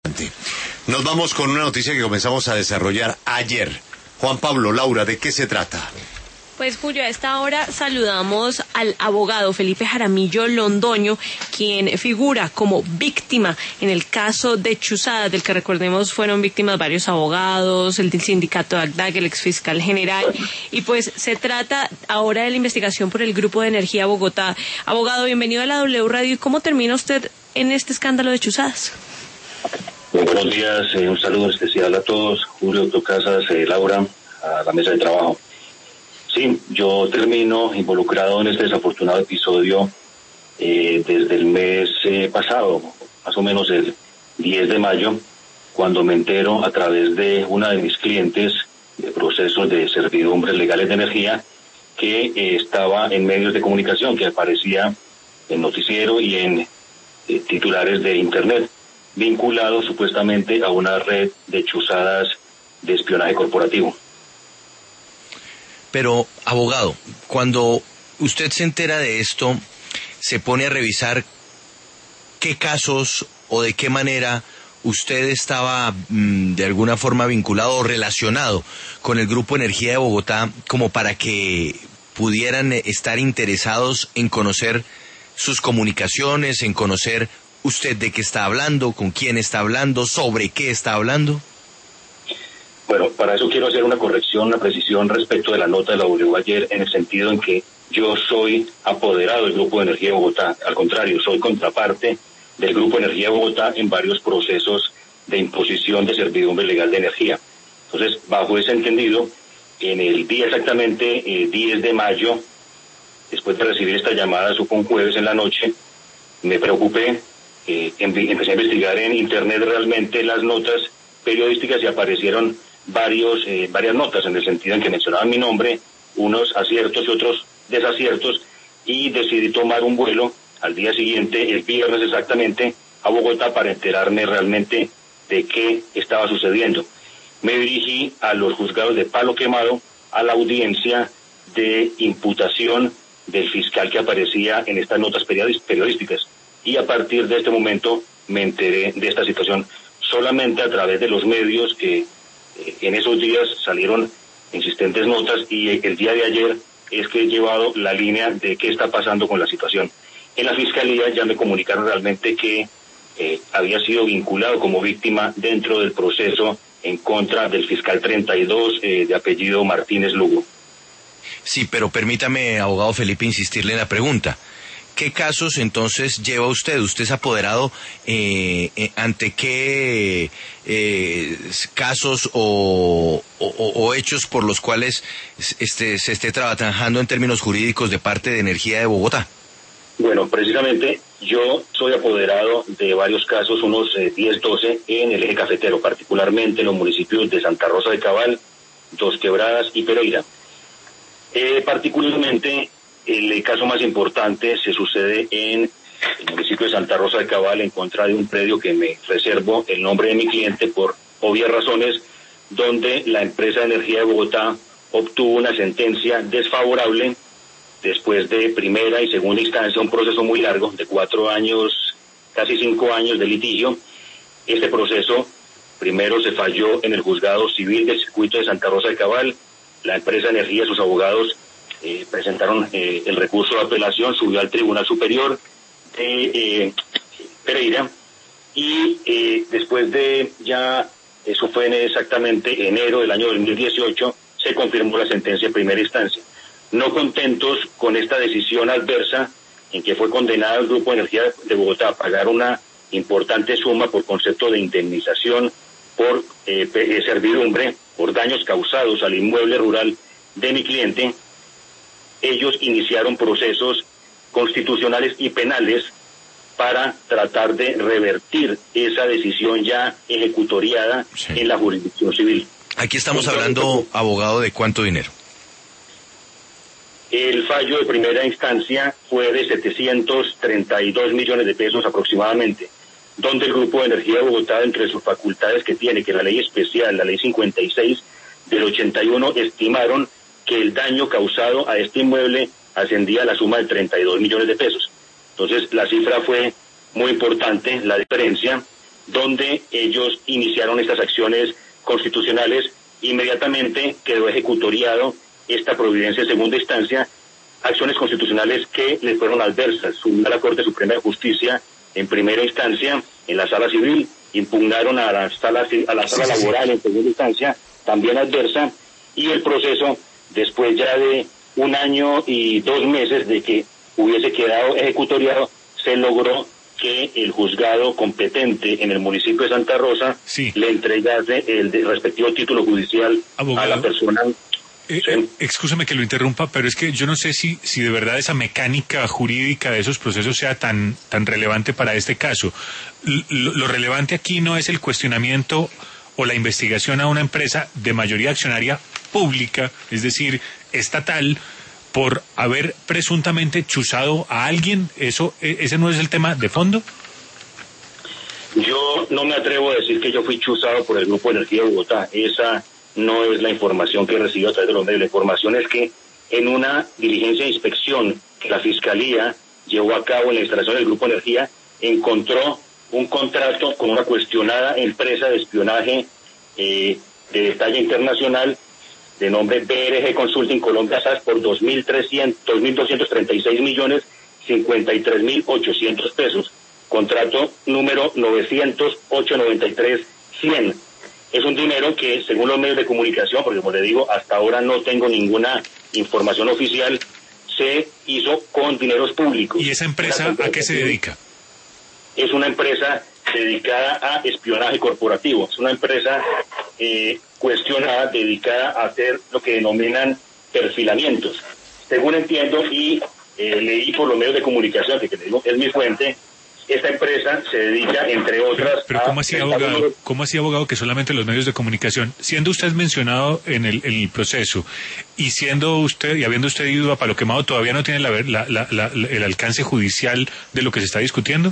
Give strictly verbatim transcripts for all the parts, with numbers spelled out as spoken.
Nos vamos con una noticia que comenzamos a desarrollar ayer. Juan Pablo, Laura, ¿de qué se trata? Pues Julio, a esta hora saludamos al abogado Felipe Jaramillo Londoño, quien figura como víctima en el caso de Chuzadas, del que recordemos fueron víctimas varios abogados, el del sindicato ACDAC, el exfiscal general, y pues se trata ahora de la investigación por el Grupo de Energía Bogotá. Abogado, bienvenido a la W Radio. ¿Y cómo termina usted en este escándalo de Chuzadas? Muy buenos días, eh, un saludo especial a todos, Julio, doctor Casas, eh, Laura, a la mesa de trabajo. Sí, yo termino involucrado en este desafortunado episodio eh, desde el mes eh, pasado, más o menos el diez de mayo, cuando me entero a través de una de mis clientes de procesos de servidumbres legales de energía que eh, estaba en medios de comunicación, que aparecía en noticiero y en eh, titulares de internet, vinculado supuestamente a una red de chuzadas de espionaje corporativo. Pero, abogado, cuando usted se entera de esto, se pone a revisar qué casos o de qué manera usted estaba mmm, de alguna forma vinculado o relacionado con el Grupo Energía de Bogotá, como para que pudieran estar interesados en conocer sus comunicaciones, en conocer usted de qué está hablando, con quién está hablando, sobre qué está hablando. Bueno, para eso quiero hacer una corrección, una precisión respecto de la nota de la W ayer, en el sentido en que yo soy apoderado del Grupo de Energía de Bogotá. Al contrario, soy contraparte del Grupo de Energía de Bogotá en varios procesos de imposición de servidumbre legal de energía. Entonces, bajo ese entendido, en el día exactamente eh, diez de mayo, después de recibir esta llamada, supo un jueves en la noche, me preocupé, eh, empecé a investigar en internet realmente las notas periodísticas y aparecieron varios eh, varias notas en el sentido en que mencionaban mi nombre, unos aciertos y otros desaciertos, y decidí tomar un vuelo al día siguiente, el viernes exactamente, a Bogotá para enterarme realmente de qué estaba sucediendo. Me dirigí a los juzgados de Palo Quemado, a la audiencia de imputación del fiscal que aparecía en estas notas periodísticas, y a partir de este momento me enteré de esta situación solamente a través de los medios que en esos días salieron insistentes notas, y el día de ayer es que he llevado la línea de qué está pasando con la situación. En la Fiscalía ya me comunicaron realmente que eh, había sido vinculado como víctima dentro del proceso en contra del fiscal treinta y dos eh, de apellido Martínez Lugo. Sí, pero permítame, abogado Felipe, insistirle en la pregunta. ¿Qué casos entonces lleva usted? ¿Usted es apoderado eh, eh, ante qué eh, casos o, o, o hechos por los cuales este, se esté trabajando en términos jurídicos de parte de Energía de Bogotá? Bueno, precisamente yo soy apoderado de varios casos, unos eh, diez, doce, en el eje cafetero, particularmente en los municipios de Santa Rosa de Cabal, Dos Quebradas y Pereira. Eh, particularmente, el caso más importante se sucede en el municipio de Santa Rosa de Cabal, en contra de un predio que me reservo el nombre de mi cliente por obvias razones, donde la empresa de energía de Bogotá obtuvo una sentencia desfavorable después de primera y segunda instancia, un proceso muy largo de cuatro años, casi cinco años de litigio. Este proceso primero se falló en el juzgado civil del circuito de Santa Rosa de Cabal. La empresa de energía y sus abogados Eh, presentaron eh, el recurso de apelación, subió al Tribunal Superior de eh, Pereira, y eh, después de ya, eso fue en exactamente enero del año dos mil dieciocho, se confirmó la sentencia de primera instancia. No contentos con esta decisión adversa, en que fue condenado el Grupo de Energía de Bogotá a pagar una importante suma por concepto de indemnización por eh, servidumbre, por daños causados al inmueble rural de mi cliente, ellos iniciaron procesos constitucionales y penales para tratar de revertir esa decisión ya ejecutoriada sí. en la jurisdicción civil. Aquí estamos Entonces, hablando, abogado, ¿de cuánto dinero? El fallo de primera instancia fue de setecientos treinta y dos millones de pesos aproximadamente, donde el Grupo de Energía de Bogotá, entre sus facultades que tiene, que la ley especial, la ley cincuenta y seis del ochenta y uno, estimaron que el daño causado a este inmueble ascendía a la suma de treinta y dos millones de pesos. Entonces, la cifra fue muy importante, la diferencia, donde ellos iniciaron estas acciones constitucionales. Inmediatamente quedó ejecutoriado esta providencia en segunda instancia, acciones constitucionales que le fueron adversas. Subió a la Corte Suprema de Justicia en primera instancia, en la sala civil, impugnaron a la sala, a la sala laboral en segunda instancia, también adversa, y el proceso, después ya de un año y dos meses de que hubiese quedado ejecutoriado, se logró que el juzgado competente en el municipio de Santa Rosa sí. le entregase el de respectivo título judicial Abogado. a la persona. Eh, sí. Excúsame que lo interrumpa, pero es que yo no sé si, si de verdad esa mecánica jurídica de esos procesos sea tan, tan relevante para este caso. Lo, lo relevante aquí no es el cuestionamiento o la investigación a una empresa de mayoría accionaria pública, es decir, estatal, por haber presuntamente chuzado a alguien. Eso, ¿ese no es el tema de fondo? Yo no me atrevo a decir que yo fui chuzado por el Grupo Energía de Bogotá. Esa no es la información que he recibido a través de los medios. La información es que en una diligencia de inspección que la Fiscalía llevó a cabo en la instalación del Grupo Energía, encontró un contrato con una cuestionada empresa de espionaje eh, de talla internacional de nombre B R G Consulting Colombia S A S por dos mil doscientos treinta y seis millones cincuenta y tres mil ochocientos pesos. Contrato número novecientos ocho noventa y tres cien. Es un dinero que, según los medios de comunicación, porque como le digo, hasta ahora no tengo ninguna información oficial, se hizo con dineros públicos. ¿Y esa empresa a qué se dedica? Es una empresa dedicada a espionaje corporativo. Es una empresa eh, cuestionada, dedicada a hacer lo que denominan perfilamientos. Según entiendo y eh, leí por los medios de comunicación, que, que digo, es mi fuente, esta empresa se dedica, entre otras... Pero, pero ¿cómo así, abogado? ¿Cómo así, abogado, que solamente los medios de comunicación, siendo usted mencionado en el, en el proceso y siendo usted, y habiendo usted ido a Palo Quemado, todavía no tiene la, la, la, la, el alcance judicial de lo que se está discutiendo?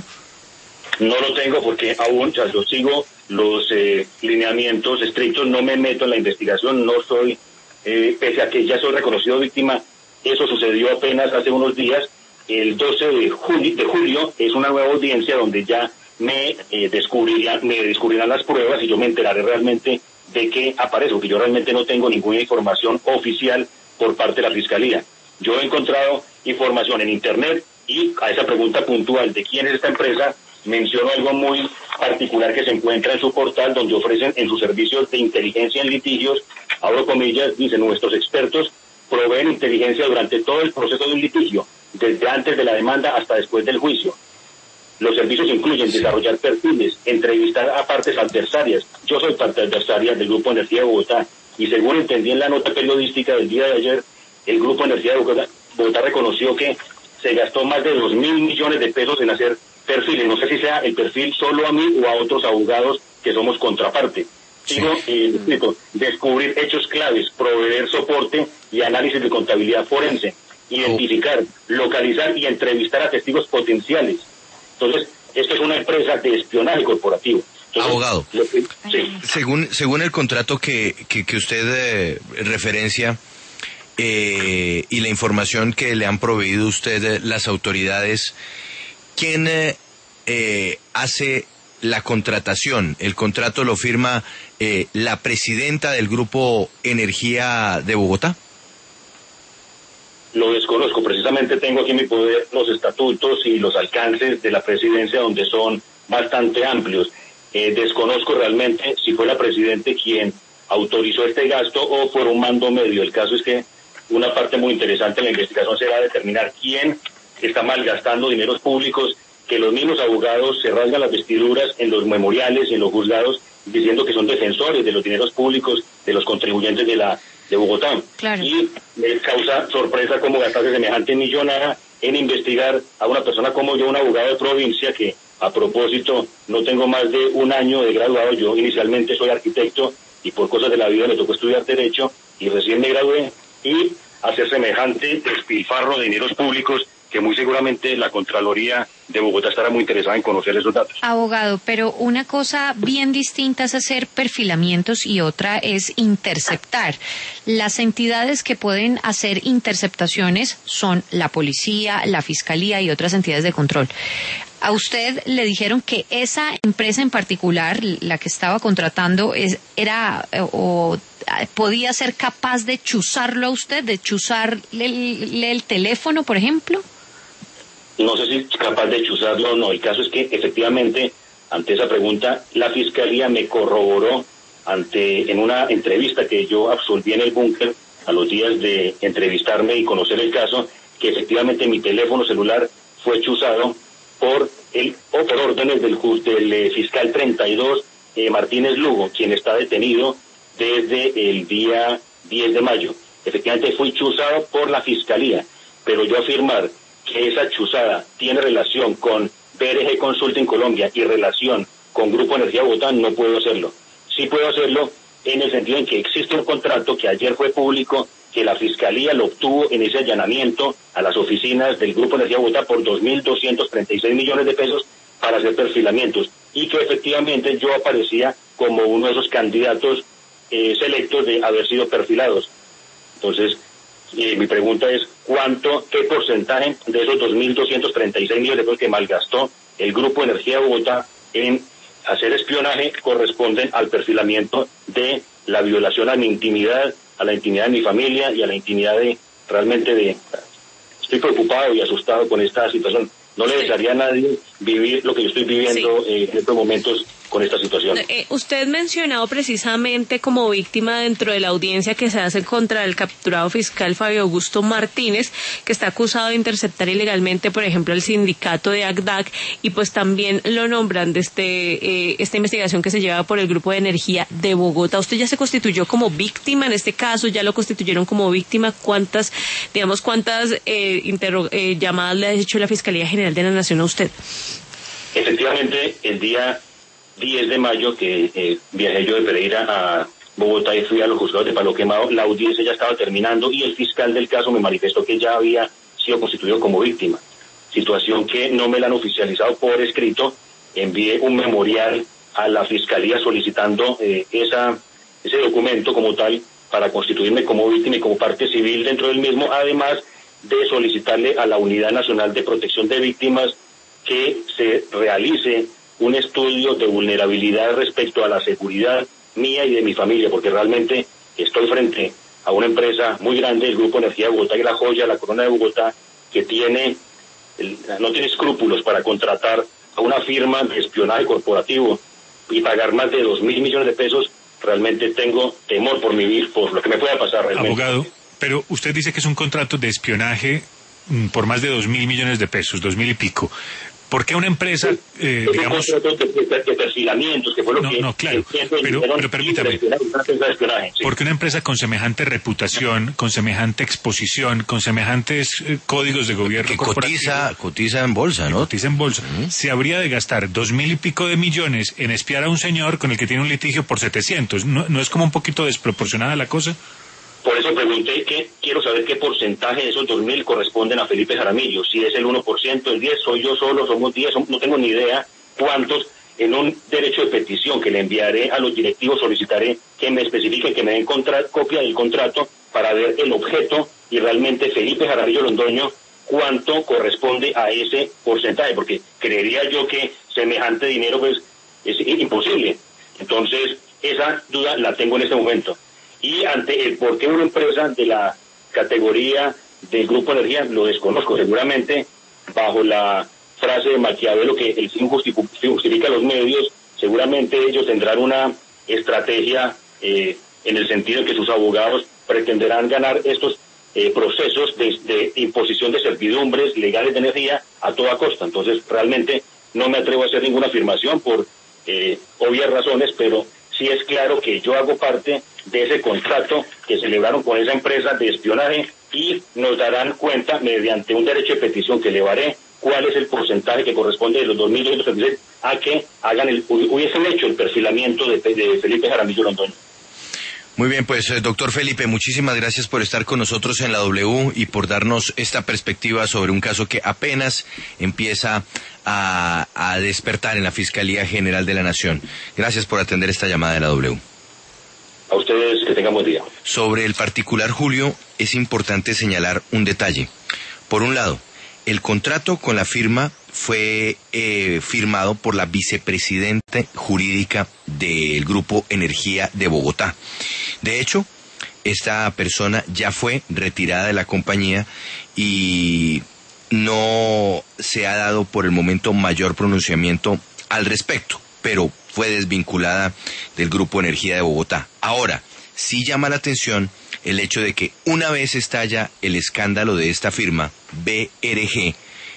No lo tengo porque aún, o sea, yo sigo los eh, lineamientos estrictos, no me meto en la investigación, no soy, eh, pese a que ya soy reconocido víctima, eso sucedió apenas hace unos días. El doce de julio, de julio es una nueva audiencia donde ya me eh, descubrirán, me descubrirán las pruebas y yo me enteraré realmente de qué aparece, porque yo realmente no tengo ninguna información oficial por parte de la Fiscalía. Yo he encontrado información en Internet y a esa pregunta puntual de quién es esta empresa, menciono algo muy particular que se encuentra en su portal, donde ofrecen en sus servicios de inteligencia en litigios, abro comillas, dicen: nuestros expertos proveen inteligencia durante todo el proceso de un litigio, desde antes de la demanda hasta después del juicio. Los servicios incluyen desarrollar perfiles, entrevistar a partes adversarias. Yo soy parte adversaria del Grupo Energía de Bogotá y según entendí en la nota periodística del día de ayer, el Grupo Energía de Bogotá, Bogotá reconoció que se gastó más de dos mil millones de pesos en hacer perfiles. No sé si sea el perfil solo a mí o a otros abogados que somos contraparte. Sigo, eh, explico, descubrir hechos claves, proveer soporte y análisis de contabilidad forense, identificar, localizar y entrevistar a testigos potenciales. Entonces, esto es una empresa de espionaje corporativo. Entonces, abogado, que, sí. según según el contrato que, que, que usted eh, referencia eh, y la información que le han proveído usted eh, las autoridades, ¿quién eh, eh, hace la contratación? ¿El contrato lo firma eh, la presidenta del Grupo Energía de Bogotá? Lo desconozco, precisamente tengo aquí en mi poder los estatutos y los alcances de la presidencia, donde son bastante amplios. Eh, desconozco realmente si fue la presidenta quien autorizó este gasto o fue un mando medio. El caso es que una parte muy interesante de la investigación será determinar quién está malgastando dineros públicos, que los mismos abogados se rasgan las vestiduras en los memoriales y en los juzgados diciendo que son defensores de los dineros públicos de los contribuyentes de la de Bogotá. Claro. Y me causa sorpresa cómo gastarse semejante millonada en investigar a una persona como yo, un abogado de provincia, que a propósito no tengo más de un año de graduado. Yo inicialmente soy arquitecto y por cosas de la vida me tocó estudiar Derecho y recién me gradué, y hacer semejante despilfarro de dineros públicos que muy seguramente la Contraloría de Bogotá estará muy interesada en conocer esos datos. Abogado, pero una cosa bien distinta es hacer perfilamientos y otra es interceptar. Las entidades que pueden hacer interceptaciones son la policía, la fiscalía y otras entidades de control. a usted le dijeron que esa empresa en particular, la que estaba contratando, es, era o podía ser capaz de chuzarlo a usted, de chuzarle el, el teléfono, por ejemplo. No sé si es capaz de chuzarlo o no. El caso es que efectivamente, ante esa pregunta, la Fiscalía me corroboró ante en una entrevista que yo absolví en el búnker a los días de entrevistarme y conocer el caso, que efectivamente mi teléfono celular fue chuzado por el o por órdenes del, del eh, fiscal treinta y dos, eh, Martínez Lugo, quien está detenido desde el día diez de mayo. Efectivamente fui chuzado por la Fiscalía, pero yo afirmar que esa chuzada tiene relación con B R G Consulting Colombia y relación con Grupo Energía Bogotá, no puedo hacerlo. Sí puedo hacerlo en el sentido en que existe un contrato que ayer fue público, que la Fiscalía lo obtuvo en ese allanamiento a las oficinas del Grupo Energía Bogotá por dos mil doscientos treinta y seis millones de pesos para hacer perfilamientos, y que efectivamente yo aparecía como uno de esos candidatos eh, selectos de haber sido perfilados. Entonces, eh, mi pregunta es, ¿cuánto, qué porcentaje de esos dos mil doscientos treinta y seis millones de pesos que malgastó el Grupo Energía Bogotá en hacer espionaje corresponden al perfilamiento de la violación a mi intimidad, a la intimidad de mi familia y a la intimidad de, realmente de, estoy preocupado y asustado con esta situación. No le desearía a nadie vivir lo que yo estoy viviendo sí. eh, en estos momentos con esta situación. Eh, usted mencionado precisamente como víctima dentro de la audiencia que se hace contra el capturado fiscal Fabio Augusto Martínez, que está acusado de interceptar ilegalmente, por ejemplo, el sindicato de A C D A C, y pues también lo nombran de este, eh, esta investigación que se lleva por el Grupo de Energía de Bogotá. ¿Usted ya se constituyó como víctima en este caso? ¿Ya lo constituyeron como víctima? ¿Cuántas, digamos, cuántas eh, interro- eh, llamadas le ha hecho la Fiscalía General de la Nación a usted? Efectivamente, el día diez de mayo que eh, viajé yo de Pereira a Bogotá y fui a los juzgados de Palo Quemado, la audiencia ya estaba terminando y el fiscal del caso me manifestó que ya había sido constituido como víctima, situación que no me la han oficializado por escrito. Envié un memorial a la Fiscalía solicitando eh, esa ese documento como tal para constituirme como víctima y como parte civil dentro del mismo, además de solicitarle a la Unidad Nacional de Protección de Víctimas que se realice un estudio de vulnerabilidad respecto a la seguridad mía y de mi familia, porque realmente estoy frente a una empresa muy grande, el Grupo Energía de Bogotá y la joya, la Corona de Bogotá, que tiene el, no tiene escrúpulos para contratar a una firma de espionaje corporativo y pagar más de dos mil millones de pesos. Realmente tengo temor por mi vida, por lo que me pueda pasar realmente. Abogado, pero usted dice que es un contrato de espionaje mm, por más de dos mil millones de pesos, dos mil y pico. ¿Por qué una empresa, eh, digamos... De, de, de perfilamientos, que fue lo no, que... No, claro, pero, pero permítame, sí. Porque una empresa con semejante reputación, con semejante exposición, con semejantes eh, códigos de gobierno que cotiza, cotiza en bolsa, ¿no? Cotiza en bolsa. Uh-huh. Se habría de gastar dos mil y pico de millones en espiar a un señor con el que tiene un litigio por setecientos. ¿No, no es como un poquito desproporcionada la cosa? Por eso pregunté que quiero saber qué porcentaje de esos dos mil corresponden a Felipe Jaramillo. Si es el uno por ciento, el diez por ciento, soy yo solo, somos diez, no tengo ni idea cuántos. En un derecho de petición que le enviaré a los directivos solicitaré que me especifiquen, que me den contra- copia del contrato para ver el objeto y realmente Felipe Jaramillo Londoño cuánto corresponde a ese porcentaje, porque creería yo que semejante dinero pues es imposible. Entonces esa duda la tengo en este momento. Y ante el por qué una empresa de la categoría del Grupo Energía, lo desconozco seguramente, bajo la frase de Maquiavelo que el fin justifica los medios, seguramente ellos tendrán una estrategia eh, en el sentido de que sus abogados pretenderán ganar estos eh, procesos de, de imposición de servidumbres legales de energía a toda costa. Entonces realmente no me atrevo a hacer ninguna afirmación por eh, obvias razones, pero sí es claro que yo hago parte de ese contrato que celebraron con esa empresa de espionaje y nos darán cuenta mediante un derecho de petición que elevaré cuál es el porcentaje que corresponde de los dos mil doscientos treinta y seis a que hagan el, hubiesen hecho el perfilamiento de, de Felipe Jaramillo Londoño. Muy bien, pues eh, doctor Felipe, muchísimas gracias por estar con nosotros en la W y por darnos esta perspectiva sobre un caso que apenas empieza a, a despertar en la Fiscalía General de la Nación. Gracias por atender esta llamada de la W. A ustedes que tengan buen día. Sobre el particular Julio, es importante señalar un detalle. Por un lado, el contrato con la firma fue eh, firmado por la vicepresidenta jurídica del Grupo Energía de Bogotá. De hecho, esta persona ya fue retirada de la compañía y no se ha dado por el momento mayor pronunciamiento al respecto, pero fue desvinculada del Grupo Energía de Bogotá. Ahora, sí llama la atención el hecho de que una vez estalla el escándalo de esta firma, B R G,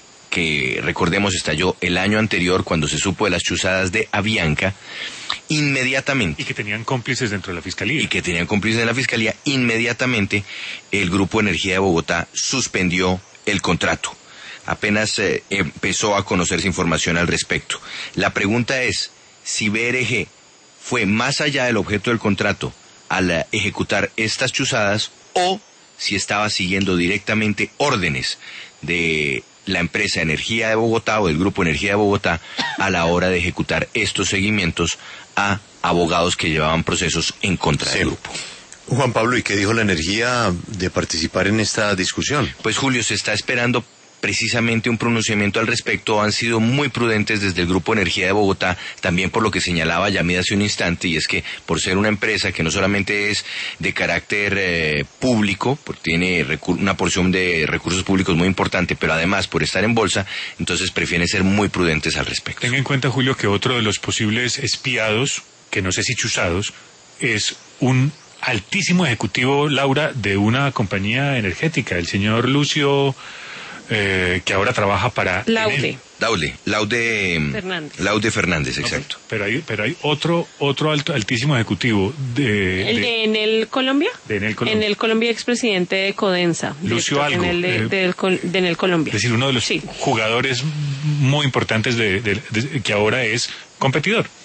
que recordemos estalló el año anterior cuando se supo de las chuzadas de Avianca, inmediatamente... Y que tenían cómplices dentro de la Fiscalía. Y que tenían cómplices en la Fiscalía, inmediatamente el Grupo Energía de Bogotá suspendió el contrato. Apenas eh, empezó a conocerse información al respecto. La pregunta es, si B R G fue más allá del objeto del contrato al uh, ejecutar estas chuzadas, o si estaba siguiendo directamente órdenes de la empresa Energía de Bogotá o del Grupo Energía de Bogotá a la hora de ejecutar estos seguimientos a abogados que llevaban procesos en contra Sí. del grupo. Juan Pablo, ¿y qué dijo la Energía de participar en esta discusión? Pues Julio, se está esperando precisamente un pronunciamiento al respecto. Han sido muy prudentes desde el Grupo Energía de Bogotá, también por lo que señalaba Yamid hace un instante, y es que por ser una empresa que no solamente es de carácter eh, público, porque tiene una porción de recursos públicos muy importante, pero además por estar en bolsa, entonces prefieren ser muy prudentes al respecto. Tenga en cuenta, Julio, que otro de los posibles espiados, que no sé si chuzados, es un altísimo ejecutivo, Laura, de una compañía energética, el señor Lucio... Eh, que ahora trabaja para... Laude. Laude, Laude Fernández. Laude Fernández, exacto. Okay. Pero hay, pero hay otro, otro alto, altísimo ejecutivo de... ¿El de, de Enel Colombia? De Enel Colombia. Enel Colombia, expresidente de Codensa. Lucio Algo. Enel de, eh, de, de, de Enel Colombia. Es decir, uno de los sí. jugadores muy importantes de, de, de, que ahora es competidor.